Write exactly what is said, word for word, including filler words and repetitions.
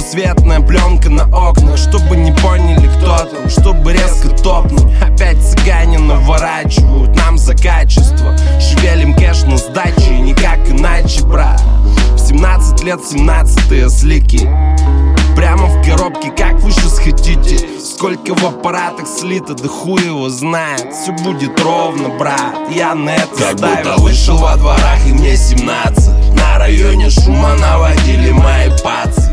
Разноцветная пленка на окнах, чтобы не поняли, кто там, чтобы резко топнуть. Опять цыгане наворачивают нам за качество. Шевелим кэш на сдаче, и никак иначе, брат. В семнадцать лет семнадцатые слики. Прямо в коробке, как вы сейчас хотите. Сколько в аппаратах слито, да хуй его знает. Все будет ровно, брат, я на это как ставил. будто вышел во дворах и мне семнадцать. На районе шума наводили мои пацы.